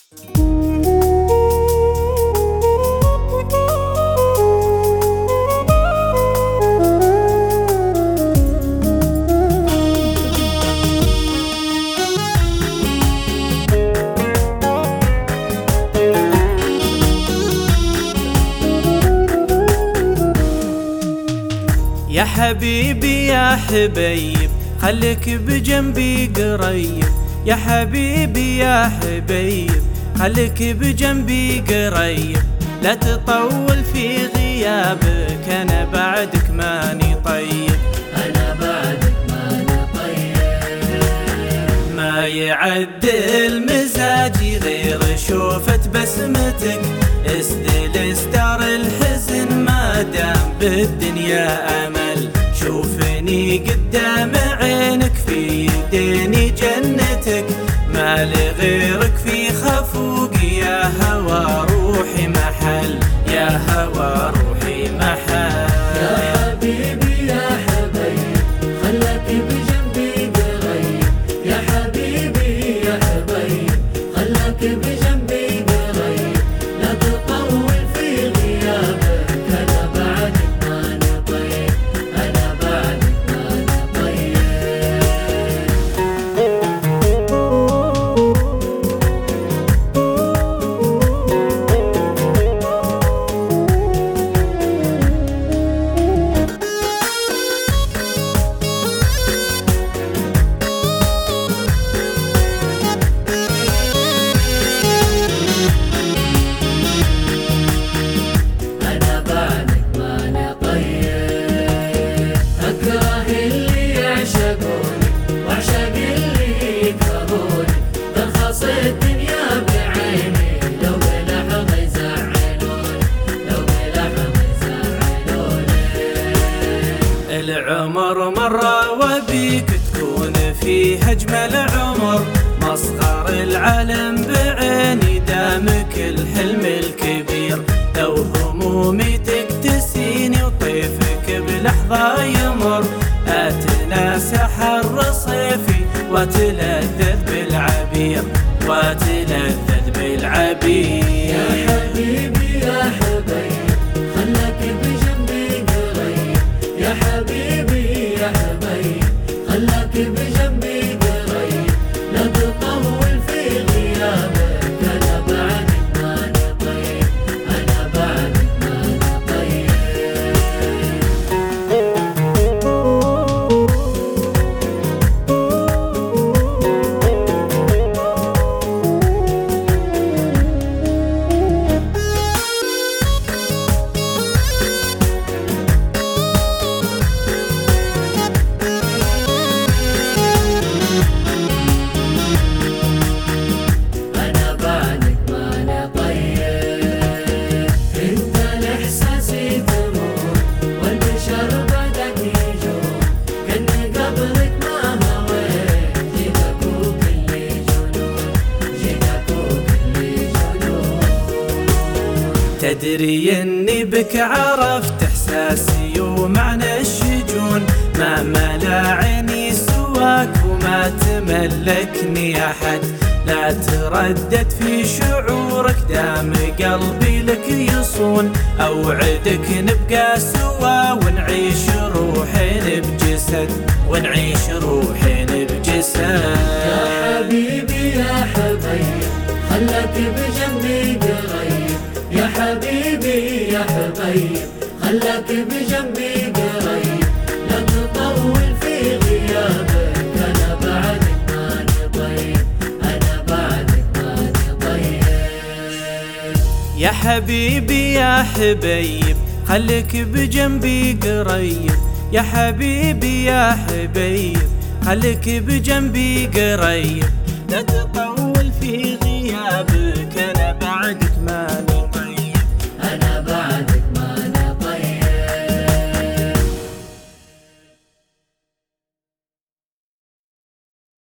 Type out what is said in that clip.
يا حبيبي يا حبيب خليك بجنبي قريب، يا حبيبي يا حبيب خليك بجنبي قريب، لا تطول في غيابك أنا بعدك ماني طيب، أنا بعدك ماني طيب. ما يعدل مزاجي غير شوفة بسمتك، اسدل استار الحزن ما دام بالدنيا أمل، شوفني قدام عينك في يديني جنتك، ما لغيرك في خفوقي يا هوى روحي محل، يا هوى روحي محل. يا حبيبي يا حبيب خلك بجنبي قريب، يا حبيبي يا حبيب خلك بجنبي قريب، لا تطول في غيابك أنا بعدك ماني طيب، أنا بعدك ماني طيب. أنا بعدك ماني طيب، أكره اللي يعشقوني وأعشق اللي يكرهوني، ترخص الدنيا بعيني لو بلحظة يزعلوني، لو بلحظة يزعلوني. العمر مرة وبيك تكون فيه أجمل عمر، مصغر العالم بعيني دامك الحلم الكبير، لو همومي تكتسيني وطيفك بلحظة يمر، أتناسى حر صيفي وأتلذذ بالعبير، وأتلذذ بالعبير. يا حبيبي يا حبيب خلك بجنبي قريب، يا حبيبي يا حبيب خلك بجنبي قريب، لا تطول في غيابك أنا بعدك ماني طيب، أنا بعدك ماني طيب. أنا بعدك ماني طيب، أنت الإحساسي تموت والبشر بعدك يجون، كأني قبلك ما هويت، جيتك وكلي جنون، جيتك وكلي جنون. تدري اني بك عرفت احساسي ومعنى الشجون، ما ملا عيني سواك وما تملكني احد، لا تردد في شعورك دام قلبي لك يصون، اوعدك نبقى سوا ونعيش روحين بجسد، ونعيش روحين بجسد. يا حبيبي يا حبيب خلك بجنبي قريب، يا حبيبي يا حبيب خلك بجنبي قريب، لا تطول في غيابك أنا بعدك ماني طيب، أنا بعدك ماني طيب. يا حبيبي يا حبيب خليك بجنبي قريب، يا حبيبي يا حبيب خليك بجنبي قريب، لا تطول